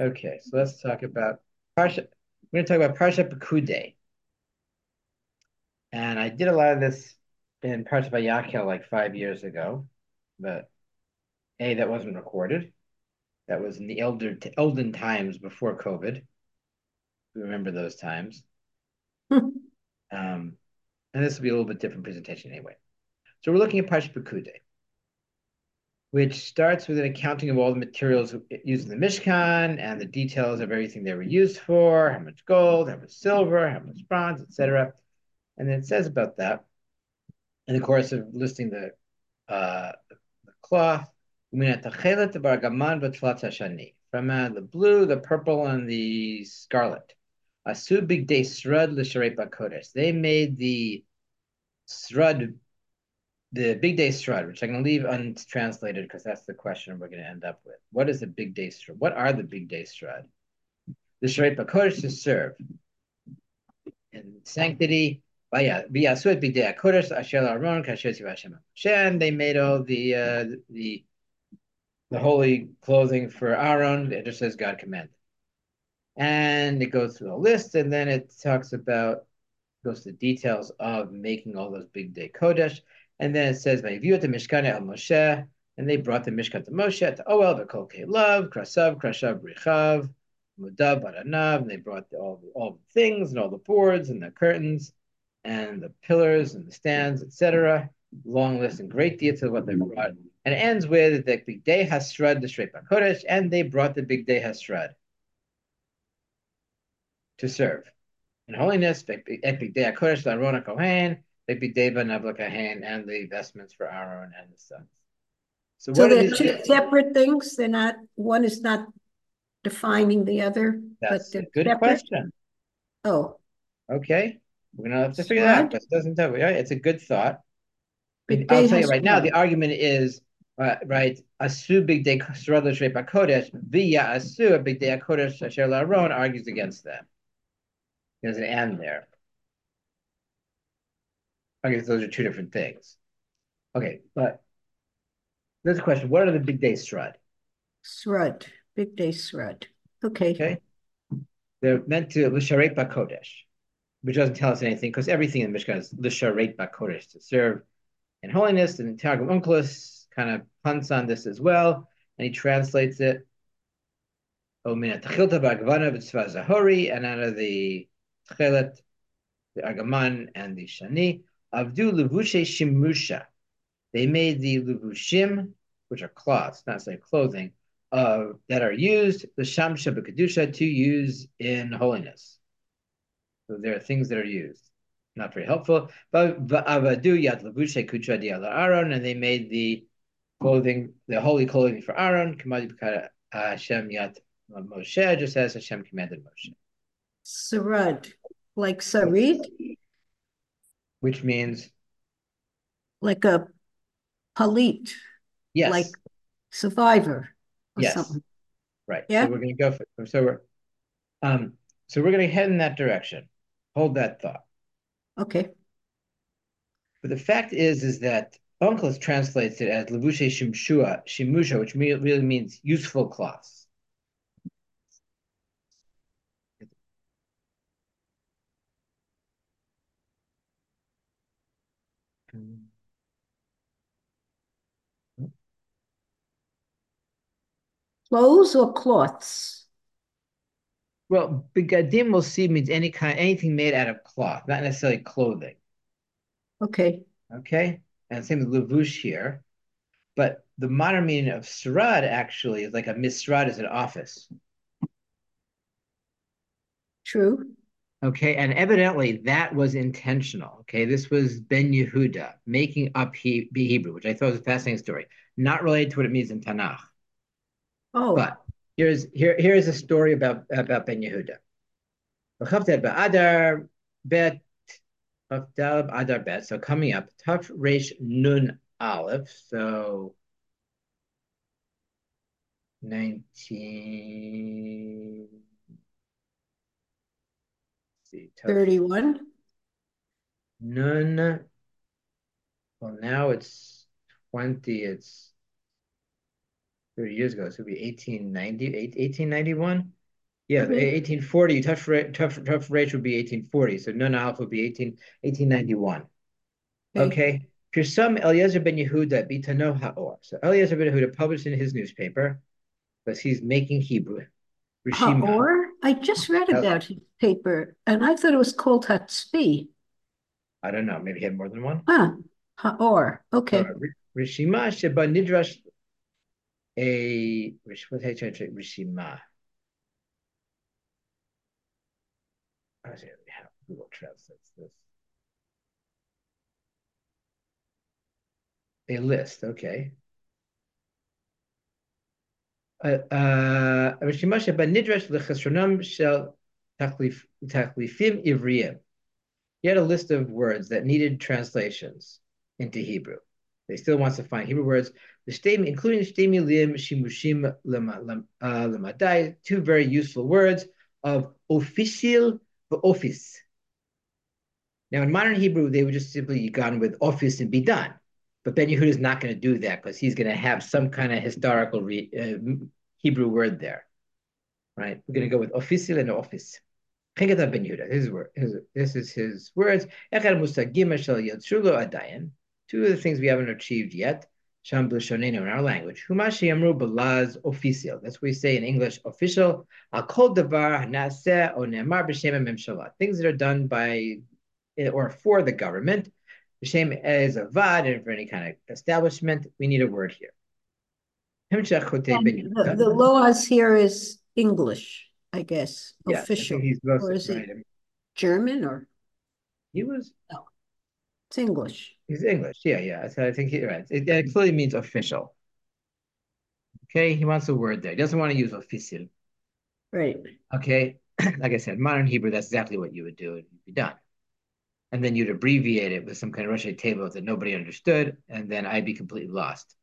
Okay, so let's talk about Parsha. We're going to talk about Parsha Pekudei. And I did a lot of this in Parsha Vayakhel like 5 years ago, but that wasn't recorded. That was in the elden times before COVID. We remember those times. Um, and this will be a little bit different presentation anyway. So we're looking at Parsha Pekudei, which starts with an accounting of all the materials used in the Mishkan and the details of everything they were used for, how much gold, how much silver, how much bronze, etc. And then it says about that in the course of listing the cloth, from the blue, the purple, and the scarlet. Asu big day srud l'sharei bakodesh. They made the srud, the big day srud, which I'm going to leave untranslated because that's the question we're going to end up with. What is the big day srud? What are the big day srud? The sharei bakodesh to serve in sanctity. And they made all the holy clothing for Aaron, it just says God commanded. And it goes through a list, and then it talks about, goes to the details of making all those big day Kodesh. And then it says, Vayiviu et Mishkan el Moshe, and they brought the Mishkan to Moshe, to Oel, V'kol Kelev, Krashav, Richav, Mudav, Baranav, and they brought all the things, and all the boards, and the curtains, and the pillars, and the stands, etc. Long list and great detail of what they brought. And it ends with the big day Hasrad, the Shreit Kodesh, and they brought the big day Hasrad to serve. In holiness, big day Kodesh, Aaron Kohen, big day Banavla Kohen, and the vestments for Aaron and the sons. So So what are they're these? two separate things. They're not, one is not defining the other, but That's they're a good separate. question. Oh, Okay, we're gonna have to figure that out Srud, because it doesn't tell me. It's a good thought. big I'll day tell you has right now, the Srud. argument is right. Asu big day Sradash Kodesh via Asu big day Kodesh Asher Laron argues against that. There's an and there. I guess those are two different things. Okay, but there's a question. What are the big day Strud? Srud, big day Srud. Okay. Okay, they're meant to Lisharet Kodesh, which doesn't tell us anything because everything in the Mishkan is Lisharet Kodesh, to serve in holiness. And Targum Onkelos kind of punts on this as well, and he translates it. And out of the Tchelet, the Argaman, and the Shani, Avdu Levushe Shimusha. They made the Levushim, which are cloths, not say clothing, that are used, the Shamsha B'Kedusha, to use in holiness. So there are things that are used. Not very helpful. But Avadu Yad Levushe Kutra Diala Aaron, and they made the clothing, the holy clothing for Aaron, Kamadi B'Kara Hashem Yad Moshe, just as Hashem commanded Moshe. Srud, like Sarid, Which means, like a Palit, like yes, survivor or yes, something. right. So Yeah? we're going to go for, um, so we're going to head in that direction. Hold that thought. Okay. But the fact is that Onkelos translates it as levushe shimusha, which really means useful cloths. Clothes or cloths? Well, begadim we'll see means anything made out of cloth, not necessarily clothing. Okay. Okay, and same with levush here. But the modern meaning of sarad actually is like a misrad is an office. True. Okay, and evidently that was intentional. Okay, this was Ben Yehuda making up Hebrew, which I thought was a fascinating story, not related to what it means in Tanakh. Oh, But here's a story about Ben Yehuda. Adar bet Adar bet. So coming up, Taf Resh Nun Aleph. So 19. See, Taf 31. Nun. Well, now it's 20. It's 30 years ago. So it would be 1890, 1891. Yeah, Okay. 1840. Tough rate would be 1840. So Nun Aleph would be 1891. Okay. Okay. Pirsam Eliezer ben Yehuda Bitano Ha'or. So Eliezer ben Yehuda published in his newspaper, because he's making Hebrew, Rishima. Ha'or? I just read about his paper and I thought it was called Hatzvi. I don't know, maybe he had more than one. Ah, Ha'or. Okay. Rishima Sheba Nidrash what I translate Rishima. I see how Google translates this. A list, okay. רשימה שבה נדרש לחסרונם של תחליפים עבריים. He had a list of words that needed translations into Hebrew. He still wants to find Hebrew words, including shtei milim shimushim lemadai, two very useful words of official office. Now, in modern Hebrew, they would just simply gone with office and be done. But Ben Yehuda is not going to do that because he's going to have some kind of historical Hebrew word there, right? We're going to go with official and office. Ben Yehuda, this is his words. Two of the things we haven't achieved yet. Sham in our language. Humashi Amru Balaz official. That's what we say in English, official. Al kol davar hanaseh o ne'amar b'shem memshalah. Things that are done by or for the government. B'shem as a vad, and for any kind of establishment, we need a word here. And the Loaz here is English, I guess, yes, official. I think he's most or is right. it German or? He was. No, it's English. He's English. Yeah. So I think he's right. It clearly means official. Okay, he wants a word there. He doesn't want to use official. Right. Okay, like I said, modern Hebrew, that's exactly what you would do. It'd be done. And then you'd abbreviate it with some kind of Russian table that nobody understood, and then I'd be completely lost.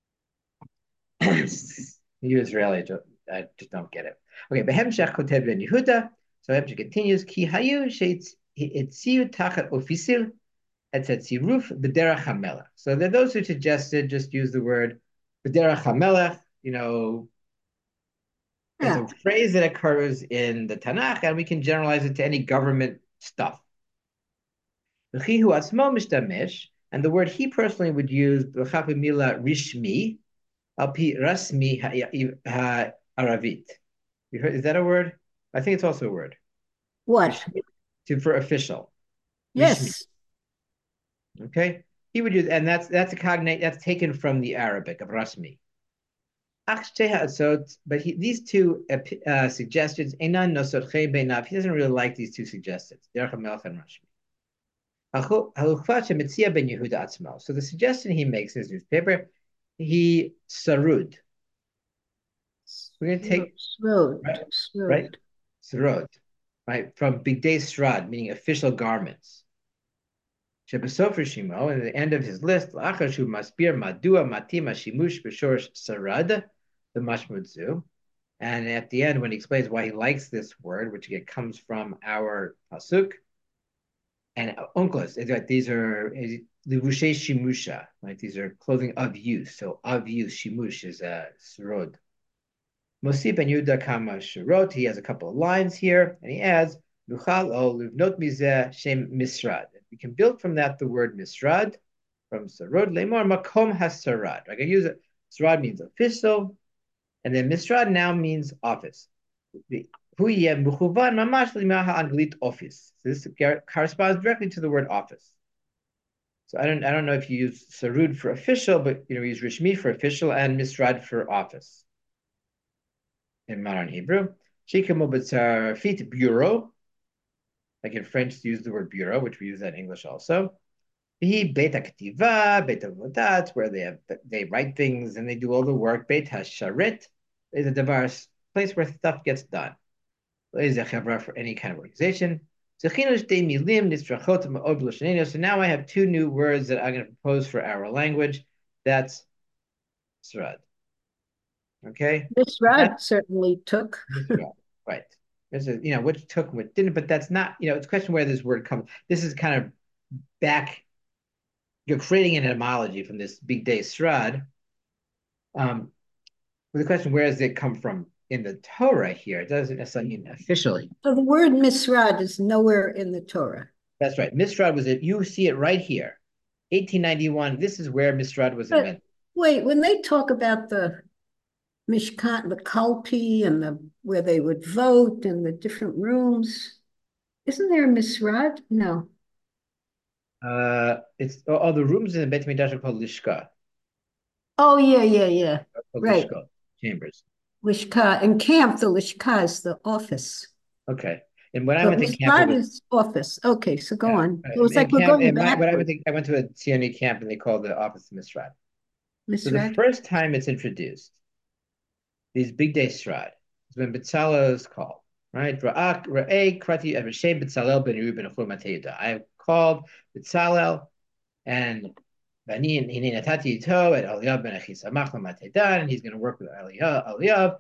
You Israeli, I just don't get it. Okay, Behemshach Kotev Ben Yehuda. So Hemshach continues, Ki Hayu Sheitziu Tachat Ofisir Et Tziruf B'derach HaMelech. So there are those who suggested just use the word B'derach HaMelech, as Yeah. a phrase that occurs in the Tanakh, and we can generalize it to any government stuff. And the word he personally would use, rishmi, alpi rasmi aravit. Is that a word? I think it's also a word. What? For official. Rishmi. Yes. Okay. He would use, and that's a cognate, that's taken from the Arabic of rasmi. But these two suggestions, he doesn't really like these two suggestions. Derech HaMelech and Rashmi. So the suggestion he makes in his newspaper, he sarud. We're going to take Srod. right, sarud, right, from bigdei srad, meaning official garments. Shebesofer Shimo, at the end of his list, la'achashu maspir madua matima shimush b'shorish sarad, the mashmudzu. And at the end, when he explains why he likes this word, which again comes from our pasuk, and onkos, these are livushe shimusha, right? These are clothing of use. So of use, shimush is a srod. Mosip and Yuda kama shirot. He has a couple of lines here, and he adds nuchal o livnot mizeh shem misrad. We can build from that the word misrad from sarod lemor makom hasarad. I can use it. Sarad means official, and then misrad now means office. Office. So this corresponds directly to the word office. So I don't know if you use sarud for official, but we use rishmi for official and misrad for office in modern Hebrew. Fit bureau, like in French, use the word bureau, which we use that in English also. Beit haktiva, beit avodat, where they write things and they do all the work. Beit hasharet is a place where stuff gets done. For any kind of organization. So now I have two new words that I'm going to propose for our language. That's srad. Okay. Misrad certainly took. Misrad. Right. This is, which took, which didn't, but that's not, it's a question where this word comes. This is kind of back, you're creating an etymology from this bigdei srad. Well, the question, where does it come from in the Torah here? It doesn't necessarily mean officially. So the word misrad is nowhere in the Torah. That's right. Misrad was it. You see it right here. 1891. This is where Misrad was But invented. wait, when they talk about the Mishkan, the Kalpi, and the where they would vote and the different rooms, isn't there a misrad? No. It's all the rooms in the Beit Mikdash are called Lishka. Oh yeah, yeah, yeah. Called Right. Lishka, chambers. Lishka. In camp, the Lishka is the office. Okay. And when I But went to camp, it misrad was is office. Okay, so go yeah. on. So it's In like we're camp, going in my when backward. I went to a CNE camp, and they called the office Misrad. So the Misrad. first time it's introduced, these big day Strad, is when Bezalel is called, right? I have called Bezalel and and he's going to work with Eliyav.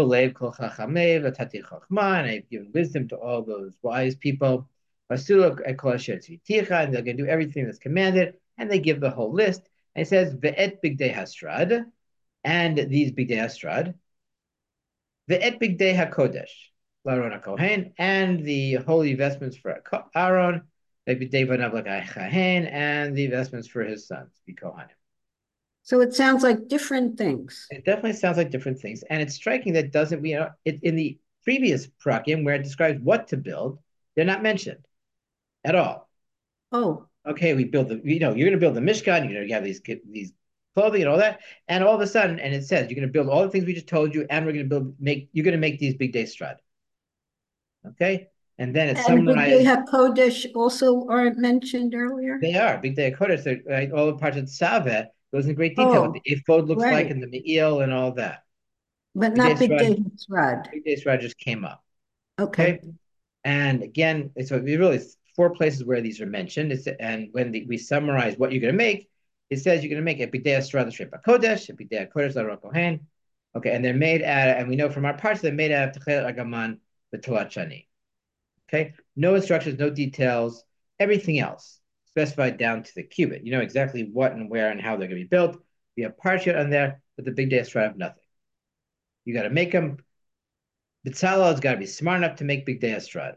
And I've given wisdom to all those wise people. And they're going to do everything that's commanded. And they give the whole list. And it says, Ve'et bigdei hastrad, and these bigdei hastrad, Ve'et bigdei hakodesh, Laron HaKohen, and the holy vestments for Aaron, and the vestments for his sons, the Kohanim. So it sounds like different things. It definitely sounds like different things, and it's striking that doesn't it in the previous prakim where it describes what to build, they're not mentioned at all. Oh, Okay, we build you're going to build the Mishkan, you're going to have these clothing and all that, and all of a sudden, and it says you're going to build all the things we just told you, and we're going to you're going to make these big day strad. Okay, and then it's and Bigdei summarized. HaKodesh also aren't mentioned earlier? They are big day Kodesh. Right, all the parts of Savet goes in great detail what the Oh, ephod looks like right. and the me'il and all that. But Big day not strad, Bigdei HaSrad. big day strad just came up. Okay. Okay. And again, it's really four places where these are mentioned. And when we summarize what you're going to make, it says you're going to make a bidei asra l'shrei kodesh, a bidei kodesh l'ron kohen. Okay, and they're made out, and we know from our parts they're made out of techel agaman v'tolat shani. Okay, no instructions, no details, everything else specified down to the cubit. You know exactly what and where and how they're going to be built. We have parsha on there, but the big day asra have nothing. You got to make them. Bezalel has got to be smart enough to make big day asra.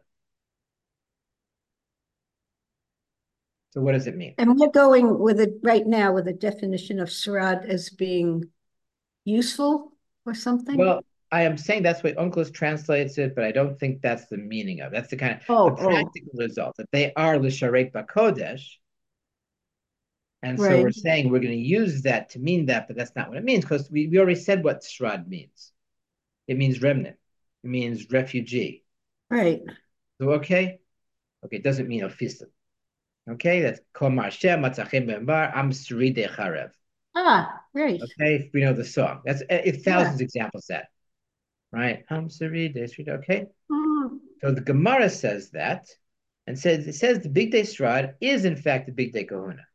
So what does it mean? And we're going with it right now with a definition of Srad as being useful or something. Well, I am saying that's what Unclus translates it, but I don't think that's the meaning of it. That's the Oh, oh, practical result that they are l'sharek bakodesh, and so right, we're saying we're going to use that to mean that, but that's not what it means because we already said what shrad means. It means remnant. It means refugee. right. So okay, it doesn't mean ofisa. Okay, that's Komar Shem Matzachem Bembar Am Sri De Charev. Ah, right. Okay, we know the song. That's it's Yeah. thousands of examples of that, right? Am Sri De Sri. Okay, Oh, so the Gemara says that, and says the Big Day Strad is in fact the Big Day Kahuna,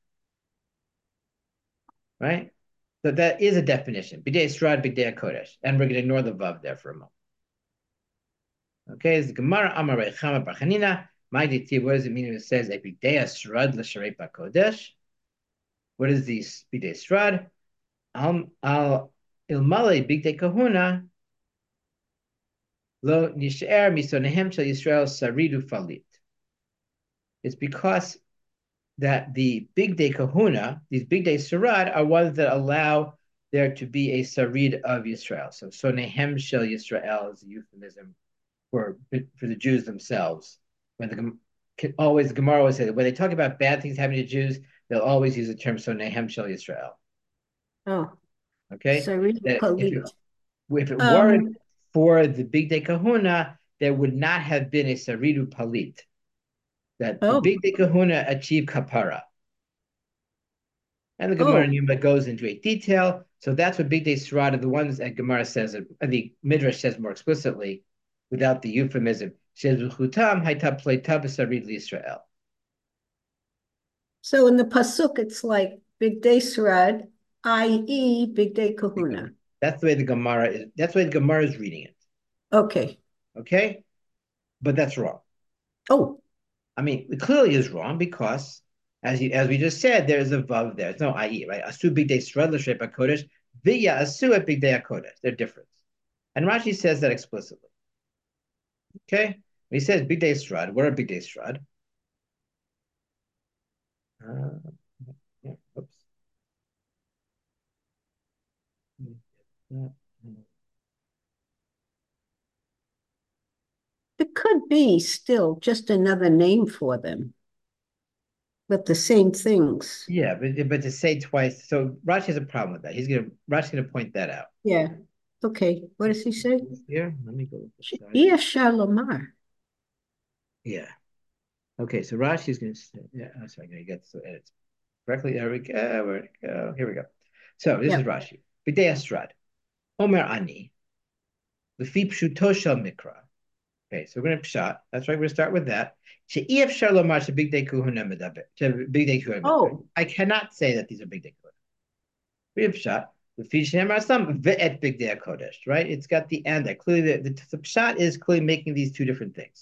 right? So that is a definition. Big Day Strad, Big Day Kodesh, and we're going to ignore the vav there for a moment. Okay, the Gemara Amarei Chama Barchanina. My DT, what does it mean when it says a Big Day Strad l'Sharei Kodesh? What is the Big Day Strad? Al Ilmale Big Day Kahuna lo nisher misonehem shel Yisrael saridu falit. It's because that the big day kahuna, these big day sarad, are ones that allow there to be a sarid of Yisrael. So sonehem shel Yisrael is a euphemism for the Jews themselves. When the Gemara always say that when they talk about bad things happening to Jews, they'll always use the term sonehem shel Yisrael. oh, Okay, Sarita that Palit. if it weren't Um, for the big day kahuna, there would not have been a saridu palit. That the oh, big day kahuna achieved kapara. And the Gemara oh. in Yuma goes into great detail. So that's what big day sarada, the ones that Gemara says, and the Midrash says more explicitly, without the euphemism. Israel. So in the Pasuk, it's like Big Day Srad, i.e., Big Day Kahuna. That's the way the Gemara is. That's the way the Gemara is reading it. Okay. Okay, but that's wrong. Oh, I mean, it clearly is wrong because, as we just said, there is a vav there. It's no i.e. right? Asu big day shred l'shrei kodesh. Via asu at bigdei kodesh. They're different. And Rashi says that explicitly. Okay? When he says bigdei strad, what are bigdei strad? Uh, yeah, oops. It could be still just another name for them, but the same things. Yeah, but to say twice, so Rashi has a problem with that. Rashi's gonna point that out. Yeah. Okay. What does he say? Here, let me go beside Iya it. Shalomar. Yeah. Okay, so Rashi's gonna say, yeah, I'm sorry, I'm gonna get so edits correctly. There we go. Where'd it go? Here we go. So this is Yep. Rashi. B'dei Astrad. Omer Ani. L'fi pshuto shel mikra. Okay, so we're going to pshat. That's right. We're going to start with that. She'ef shalomar big day kuhuna medaber. Big day kuhuna. Oh, I cannot say that these are big day kuhuna. We have pshat. The fishnem are some ve'et big day kodesh. Right? It's got the and that clearly the pshat is clearly making these two different things.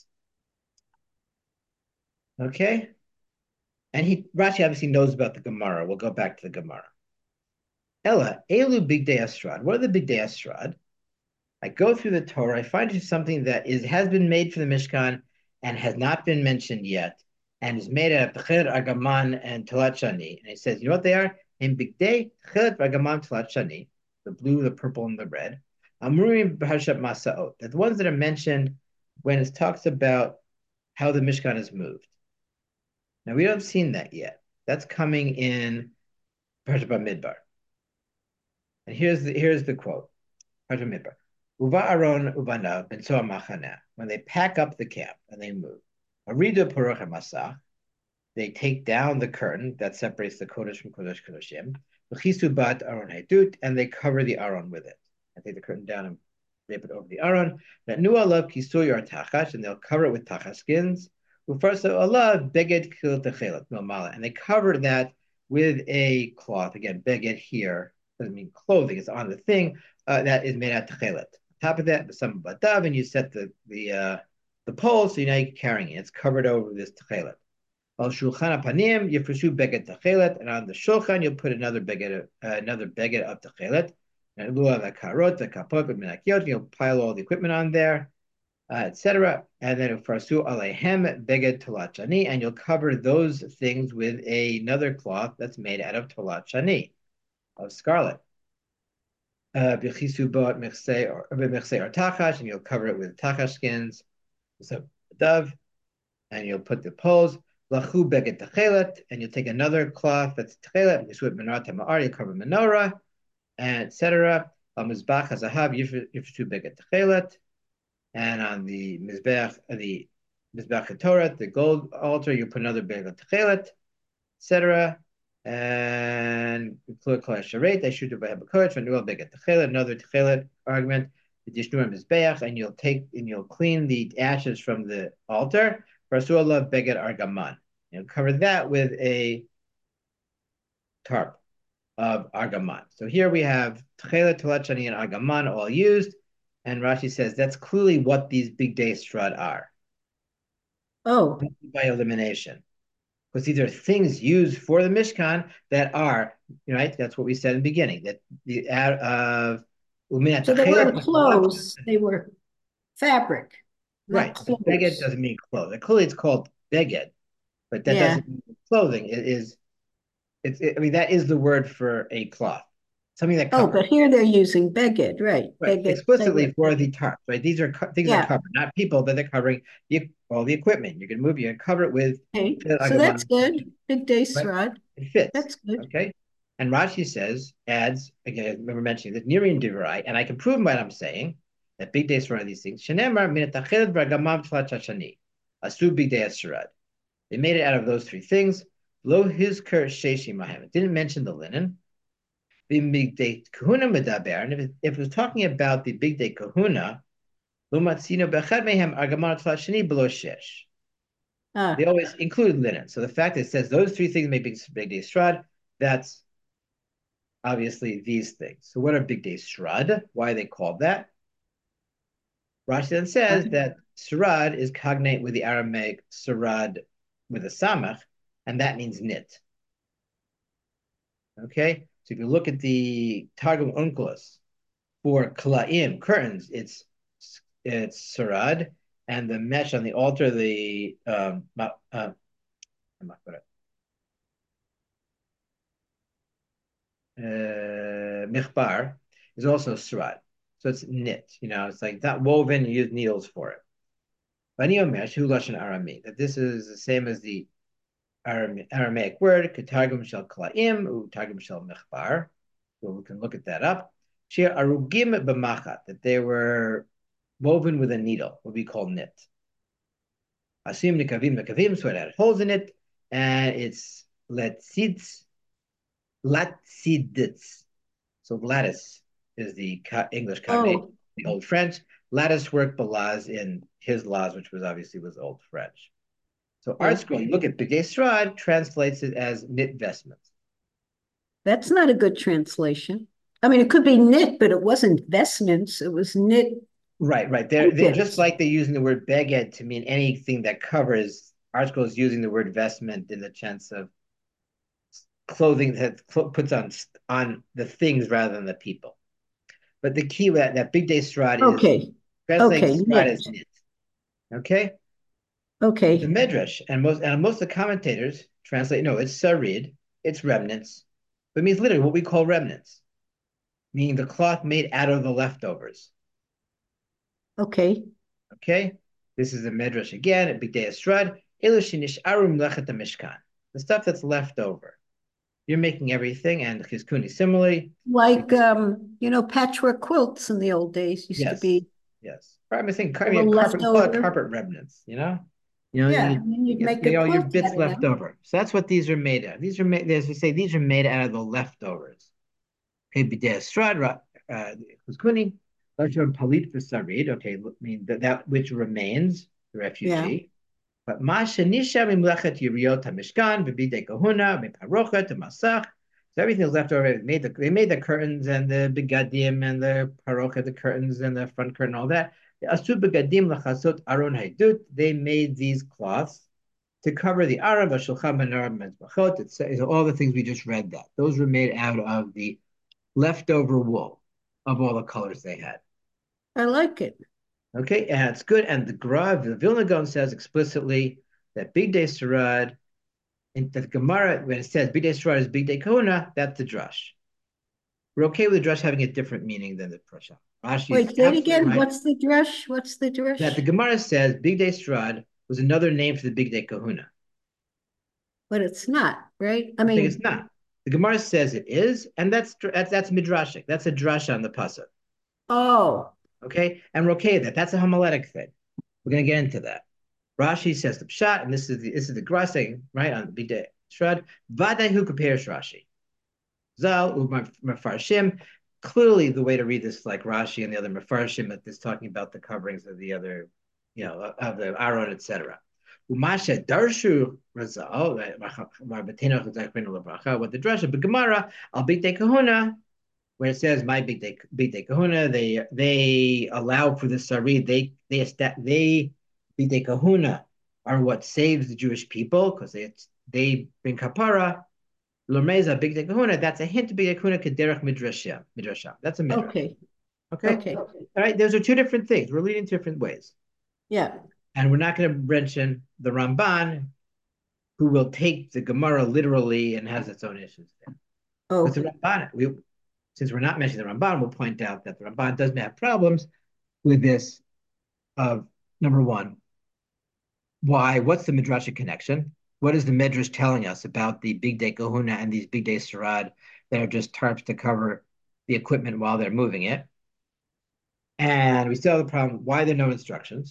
Okay, and Rashi obviously knows about the Gemara. We'll go back to the Gemara. Ella elu big day astrad. What are the big day astrad? I go through the Torah, I find something that has been made for the Mishkan and has not been mentioned yet, and is made out of Tchelet Argaman and Talat Shani. And it says, you know what they are? In Bigdei, Tchelet Argaman Talat Shani, the blue, the purple, and the red. Amurim B'Hashat Masaot. That the ones that are mentioned when it talks about how the Mishkan is moved. Now we don't have seen that yet. That's coming in Parshat Bamidbar. And here's the quote. Parshat Midbar. Uva Aaron Ubanav ben Machana. When they pack up the camp and they move, Aridu Puruch Masach, they take down the curtain that separates the Kodesh from Kodesh Kodeshim. V'chisu bat Aaron Haidut, and they cover the Aaron with it. And take the curtain down and drape it over the Aaron. That nu alav kisu or tachash, and they'll cover it with tachash skins. Ufarsa alav beged kil techelet milmala, and they cover that with a cloth. Again, beged here doesn't mean clothing; it's on the thing that is made out of techelet. Top of that, some batav, and you set the pole, so now you're carrying it. It's covered over this techelet. Al shulchan panim yifreshu beged techelet, and on the shulchan you'll put another beged of techelet. And luav karot, the kapot, menakiot, you'll pile all the equipment on there, etc. And then farsu alehem beged tolachani, and you'll cover those things with another cloth that's made out of tolachani, of scarlet. B'chisu bot mechse or tachash, and you'll cover it with tachash skins. So dove, and you'll put the poles. Lachu beged techelet, and you'll take another cloth that's techelet, and you swip menorah tamar, you cover menorah, and etc. On mizbach hazahav yifshu beged techelet, and on the mizbech Torah, the gold altar, you put another beged techelet, etc. And include kol sharet, they should do by habakodesh, and dual beged techelet, another techelet argument. The dishnuim mizbeach, and you'll clean the ashes from the altar. Farsulah beged argaman. You'll cover that with a tarp of argaman. So here we have tchelet, telachani, and argaman all used, and Rashi says that's clearly what these big day strad are. oh, By elimination, because these are things used for the Mishkan that are right. That's what we said in the beginning. That the so they weren't clothes, they were fabric, not right. But beged clothes. doesn't mean clothes. Clearly, it's called beged, but that Yeah. doesn't mean clothing. It is. I mean, that is the word for a cloth, something that Oh, covers. but here they're using beged, right? Right, Beged, explicitly beged. for the tarps, right? These are things that Yeah. cover, not people, but they're covering all the equipment. You can move, you can cover it with Okay. So that's Agaman, good. Big day right? Srod. It fits, That's good. okay? And Rashi adds, again, I remember mentioning that Nirian Divarai, and I can prove what I'm saying, that big days for one of these things. Shenemar minatachilad v'agamam tlat shashani. Asu big day Asherad. They made it out of those three things. Lo hizker sheshi mahem. It didn't mention the linen. The big day kahuna medaber. And if it was talking about the big day kahuna, lo matzino bechad mehem argamar tlat shani below shesh. They Ah, always include linen. So the fact that it says those three things make big day strad, that's obviously these things. So what are big day strad? Why are they called that? Rashi then says that sarad is cognate with the Aramaic sarad with a samach, and that means knit. Okay, So if you look at the Targum Onkelos for Klaim, curtains, it's Sarad, and the mesh on the altar, the Michbar, is also Sarad. So it's knit, it's like not woven, you use needles for it. That this is the same as the Aramaic word, Targum Shel Klaim, Targum Shel Michbar. So we can look at that up. Shir Arugim B'machat, that they were woven with a needle, what we call knit. Asim Nikavim, so it had holes in it, and it's Letzitz, Latsiditz. So lattice is the English cognate, the Old French. Lattice work Balaz in his laws, which was Old French. So Art Scroll, you look at B'dei Srad, translates it as knit vestments. That's not a good translation. I mean, it could be knit, but it wasn't vestments. It was knit. Right. They're just like they're using the word beged to mean anything that covers. Art Scroll is using the word vestment in the sense of clothing that puts on the things rather than the people. But the key with that B'dei Srad is translating Srad as knit. Okay. Okay. The Medrash and most of the commentators translate, no, it's sarid, it's remnants, but it means literally what we call remnants, meaning the cloth made out of the leftovers. Okay. This is the Medrash again at B'dei Srad, arum lechet mishkan, the stuff that's left over. You're making everything, and Chizkuni similarly. Like, patchwork quilts in the old days used to be. Yes. I'm saying carpet remnants, Yeah, you'd make a quilt your bits out of left them. over. So that's what these are made out of. These are made, as we say, these are made out of the leftovers. Okay, b'dei srad, Chizkuni, palit v'sarid. Okay, I mean that which remains, the refugee. But nisha mimlechet yiriot hamishkan v'bidei kahuna miparochet masach. So everything is left over. They made the curtains and the begadim and the parochet, the curtains and the front curtain, all that. Asu begadim lachasot aron haidut. They made these cloths to cover the aron v'shulchan menorah mezbachot. It says all the things we just read. That those were made out of the leftover wool of all the colors they had. I like it. Okay, and it's good. And the Gra, the Vilna Gaon says explicitly that B'dei Srad, in the Gemara, when it says B'dei Srad is B'dei Kahuna, that's the drush. We're okay with the drush having a different meaning than the prasha. Wait, say it again. Right. What's the drush? That the Gemara says B'dei Srad was another name for the B'dei Kahuna. But it's not, right? I think it's not. The Gemara says it is, and that's midrashic. That's a drush on the pasuk. Oh. Okay, and we're okay with that. That's a homiletic thing. We're going to get into that. Rashi says the pshat, and this is the Gra saying, right, on B'dei Srad, Vaday who compares Rashi. Zal Mefarshim. Clearly, the way to read this is like Rashi and the other Mefarshim, that is talking about the coverings of the other, of the Aaron, etc. Umasha Darshu Razal, what the Drasha, but Gemara, Al B'dei Kahuna, where it says my B'dei Kahuna, they allow for the Sarid, they B'dei Kahuna are what saves the Jewish people because they bring kapara. Lomeza B'dei Kahuna, that's a hint to B'dei Kahuna kederach midrashah. That's a midrash. Okay. All right. Those are two different things. We're leading different ways. Yeah. And we're not going to mention the Ramban, who will take the Gemara literally and has its own issues there. But the Ramban, since we're not mentioning the Ramban, we'll point out that the Ramban doesn't have problems with this. Of number one, what's the midrashic connection? What is the Midrash telling us about the B'dei Kahuna and these B'dei Srad that are just tarps to cover the equipment while they're moving it? And we still have the problem, why there are no instructions?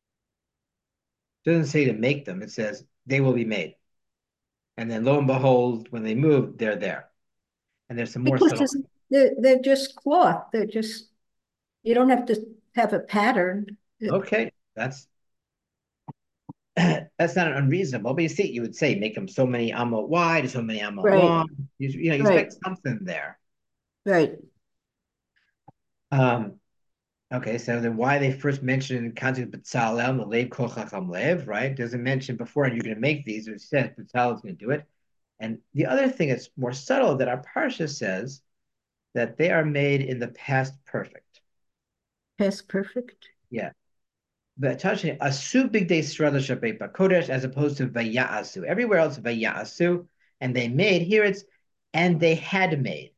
It doesn't say to make them, it says they will be made. And then lo and behold, when they move, they're there. And there's some more subtle. They're just cloth. You don't have to have a pattern. Okay, that's not unreasonable, but you would say make them so many amot wide, so many amot long. You expect something there. Right. Okay, so then why they first mentioned in context B'Tzalel and the Lev Kol Chacham Lev, right? Doesn't mention before, and you're going to make these. It says B'Tzalel is going to do it. And the other thing that's more subtle that our parsha says that they are made in the past perfect. Past perfect. Yeah. Asu bigdei srada shabei bakodesh as opposed to vayaasu. Everywhere else vayaasu, and they made. Here it's and they had made,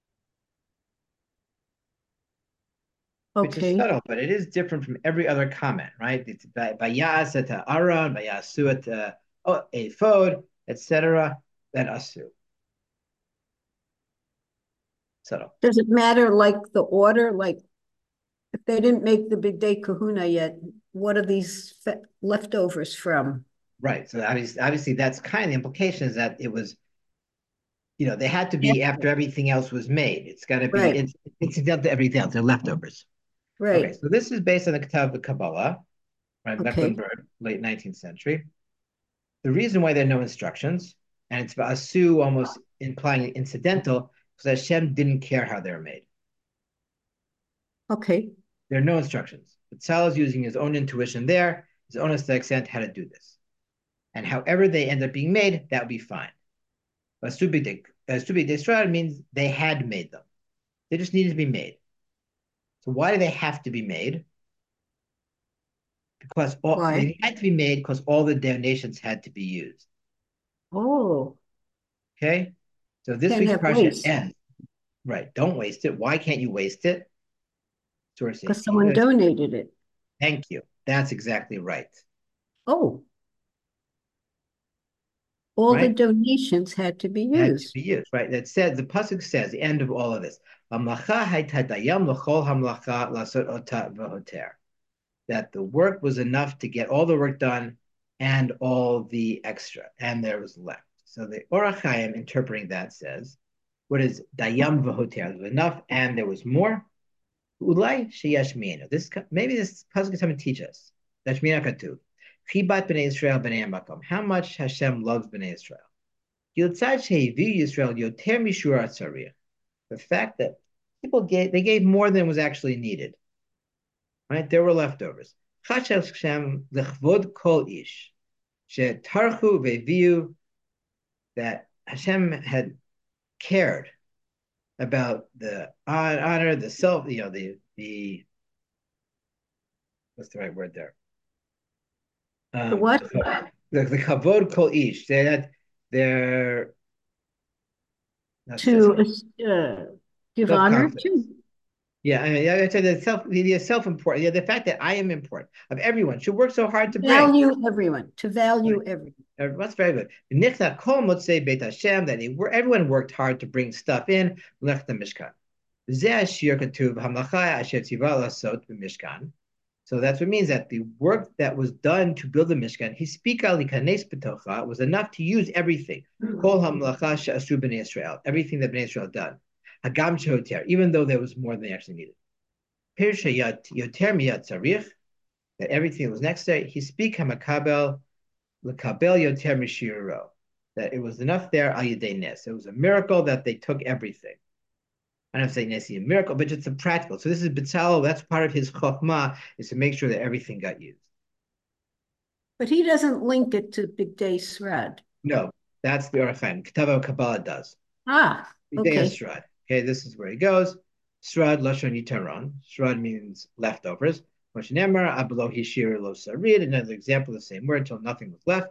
which is Okay. subtle, but it is different from every other comment, right? It's vayaas et Aaron, vayasu et ephod, etc. Then asu. Subtle. Does it matter like the order? Like if they didn't make the big day kahuna yet, what are these leftovers from? Right. So obviously that's kind of the implication is that it was, they had to Yeah. be after everything else was made. It's got to be Right, incidental to everything else. They're leftovers. Okay, right. so this is based on the Kitab of Kabbalah, right? Okay, Mecklenburg, late 19th century. The reason why there are no instructions, and it's Asu almost implying incidental, because Hashem didn't care how they were made. okay, There are no instructions. But Sal is using his own intuition there, his own aesthetic sense how to do this. And however they end up being made, that would be fine. But Stupid Destroyed means they had made them. They just needed to be made. So why do they have to be made? Because why? they had to be made because all the donations had to be used. Oh, Okay. So this can't week's have parsha waste ends. Right. Don't waste it. Why can't you waste it? Source says, because someone donated it. thank you. That's exactly right. Oh, all the Right? donations had to be Had to used. be used. Right. That said, the pasuk says, the end of all of this. That the work was enough to get all the work done and all the extra, and there was left. So the Orach Chaim interpreting that says, what is dayam v'hoter? There was enough and there was more. Ulai sheyesh mina. This maybe this pasuk is going to teach us. Dashmina katuv. Chibat b'nei Israel b'nei makom. How much Hashem loves b'nei Israel. Yotzad shehivi Yisrael yoter mishur atzarich. The fact that they gave more than was actually needed. Right? There were leftovers. Chashav Hashem lechvod kol ish. Shetarchu ve'viu. That Hashem had cared about the honor, the self, the what's the right word there? The what? The kavod kol ish. That they're not To give self honor confidence. to, Yeah, I mean, I said the self important. Yeah, the fact that I am important of everyone should work so hard to bring. value everyone, to value Right. everyone. That's very good. Nichna kol motzei beit Hashem that everyone worked hard to bring stuff in. Lech the Mishkan. Zeh ashir katuv hamlacha asher tzivah lasot b'Mishkan. So that's what it means that the work that was done to build the Mishkan, hispika likanes betocha, was enough to use everything. Kol hamlacha she'asu b'nei Israel, everything that b'nei Israel done. Hagam shehoter, even though there was more than they actually needed. Pirsha yoter miyat tzarich, that everything was necessary. Hispik hamakabel l'kabel yoter mishiro, that it was enough there al yedei nes. It was a miracle that they took everything. I don't say Nessi a miracle, but it's a practical. So this is Bezalel. That's part of his chokhmah is to make sure that everything got used. But he doesn't link it to Big Day Srad. No, that's the Orachaim. Ketava Kabbalah does. Ah, Bidei okay. Srad. Okay, this is where he goes. Srad lashon yitaron. Srad means leftovers. Moshenemar ablo hishir lo sarid. Another example of the same word until nothing was left.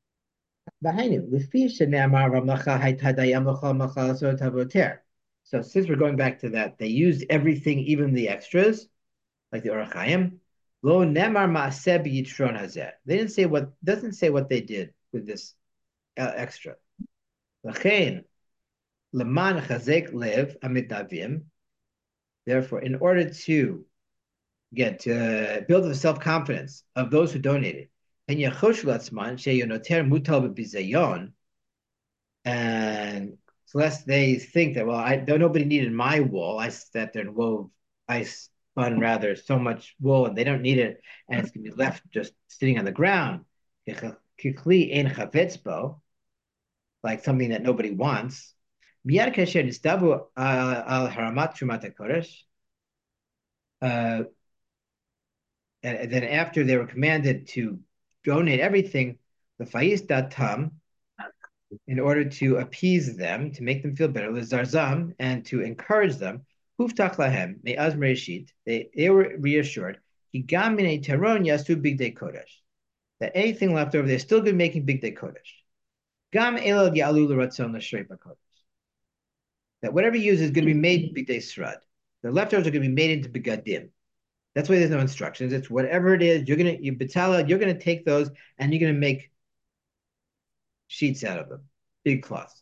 So since we're going back to that, they used everything, even the extras, like the Orachaim. Lo nemar maaseh b'yitron hazeh. They didn't say what doesn't say what they did with this extra. Lachein leman chazek lev amitavim. Therefore, in order to get to build the self confidence of those who donated, and yachosh latzman sheyonoter mutal b'bizayon, and so lest they think that nobody needed my wool. I sat there and wove. I spun rather so much wool, and they don't need it, and it's gonna be left just sitting on the ground. Kikli ein chavetzbo, like something that nobody wants. Miyad kasher nistabu al haramat trumat hakodesh. Uh, and then after they were commanded to donate everything, the fayis datam, in order to appease them, to make them feel better, zarzam, and to encourage them. Huftach lahem me'az mereshit. They were reassured. Higam minei teron yasu big day kodesh. That anything left over, they're still going to be making big day kodesh. Gam elad yalu l'ratzon l'shrei kodesh. That whatever you use is going to be made big day srad. The leftovers are going to be made into begadim. That's why there's no instructions. It's whatever it is. You're gonna take those and you're gonna make sheets out of them, big cloths.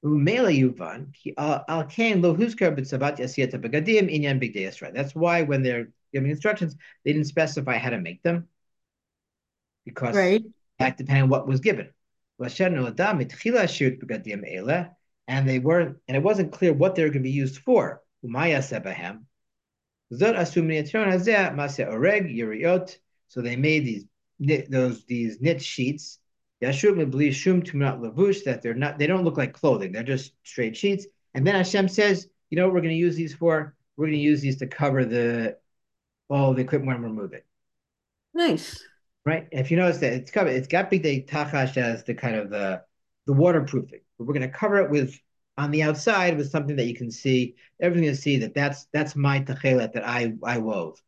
That's why when they're giving instructions, they didn't specify how to make them because Right. that depending on what was given. And they weren't, and it wasn't clear what they were going to be used for. So they made these knit sheets. That they don't look like clothing. They're just straight sheets. And then Hashem says, you know what we're going to use these for? We're going to use these to cover all the equipment when we're moving. Nice. Right? And if you notice that it's covered, it's got big day tachash as the kind of the waterproofing. But we're going to cover it with on the outside with something that you can see. Everything you see that's my techelet that I wove.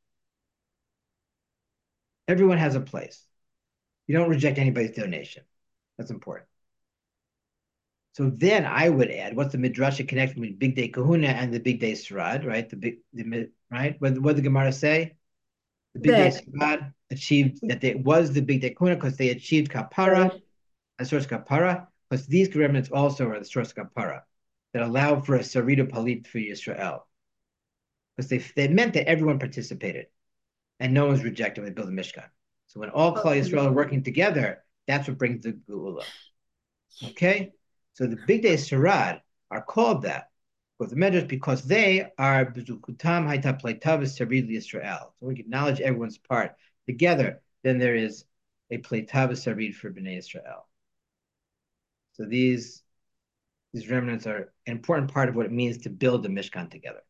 Everyone has a place. You don't reject anybody's donation. That's important. So then I would add, what's the midrashic connection between Big Day Kahuna and the Big Day Sarad, right? Right? What did the Gemara say? The Big Day That, Sarad achieved that it was the Big Day Kahuna because they achieved kapara, right. a source kapara, because these remnants also are the source kapara that allow for a sarita palit for Yisrael. Because they meant that everyone participated and no one's rejected when they build a Mishkan. So when all Klal Okay. Yisrael are working together, that's what brings the Geula. Okay? So the Big Day Sarad are called that with the Medrash because they are B'zukutam Haita Pleitav Sarid Yisrael. So we acknowledge everyone's part together, then there is a Pleitav Sarid for Bnei Israel. So these remnants are an important part of what it means to build the Mishkan together.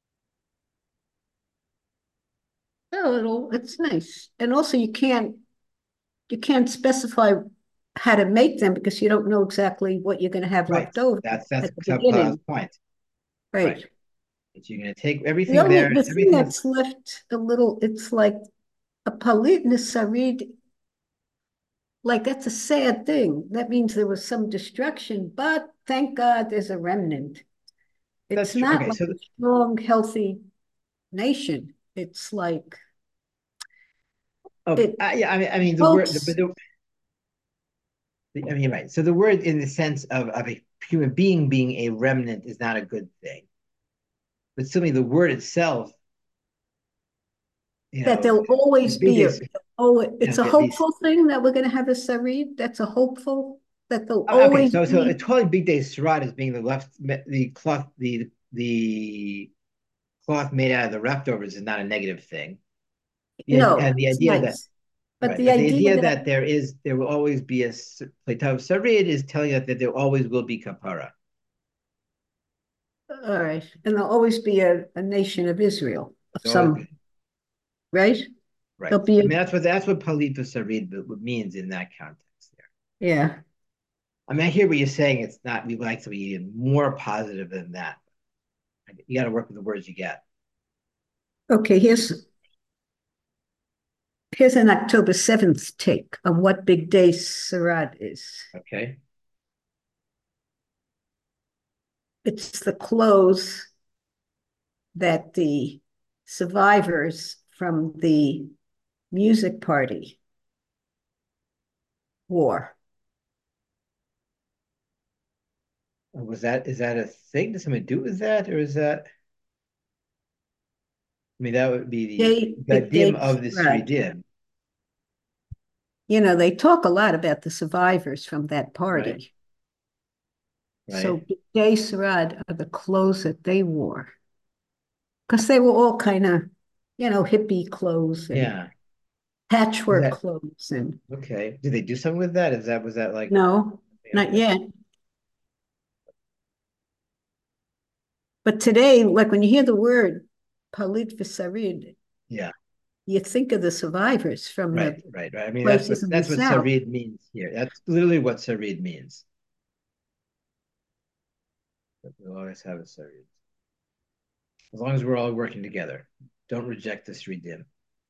Oh, it's nice. And also you can't specify how to make them because you don't know exactly what you're going to have Right. left over That's at the Klal's beginning. point. Right. Right. That you're going to take everything there, The thing everything that's that's left a little, it's like a palit sarid, like that's a sad thing. That means there was some destruction, but thank God there's a remnant. It's true. not Okay, like so a strong, healthy nation. It's like okay, it yeah, I mean the word, hopes I mean, right. So the word in the sense of a human being a remnant is not a good thing. But certainly the word itself, that there'll always big be days, it's a these. hopeful thing that we're going to have a sarid. That's a hopeful that there'll Okay, always so be. it's calling big day surat as being the cloth, the cloth made out of the leftovers is not a negative thing. No, And the it's idea that nice. But right, the but the idea idea that, that there will always be a platav sarid is telling us that there always will be kapara. all right, and there'll always be a nation of Israel of There always some, be right? right. There'll be I a, mean that's what palit sarid means in that context there. yeah. I mean, I hear what you're saying. It's not, we like to be even more positive than that. You got to work with the words you get. Okay, here's an October 7th take on what Big Day Sarad is. Okay. It's the clothes that the survivors from the music party wore. Is that a thing? Does something do with that? Or is that, I mean, that would be the Big Day gadim of the Sarad. Sridim, They talk a lot about the survivors from that right? party. So Right. Big Day Sarad are the clothes that they wore. Because they were all kind of, hippie clothes and Yeah. Is patchwork that, clothes. And okay. Did they do something with that? Was that like, no, not okay. yet. But today, like when you hear the word Palit Visarid, Yeah. you think of the survivors from Right. the Right. Right. I mean, places in the that's what South. Sarid means here. That's literally what Sarid means. We'll always have a sarid. As long as we're all working together. Don't reject the sridim.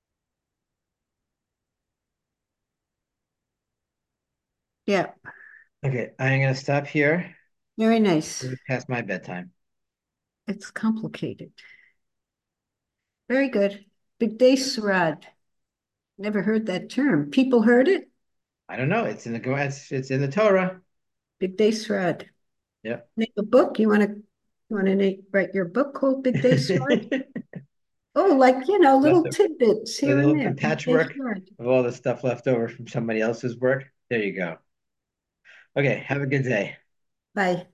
Yeah, Okay, I'm gonna stop here. very nice. It's past my bedtime. It's complicated. Very good. Bigdei Sarad. Never heard that term. People heard it? I don't know. It's in the Torah. Bigdei Sarad. Yep. Name a book. You want to write your book called Bigdei Sarad? Oh, like, little Leftover. tidbits A here and little there. Bigdei patchwork Sarad. of all the stuff left over from somebody else's work. There you go. Okay, have a good day. Bye.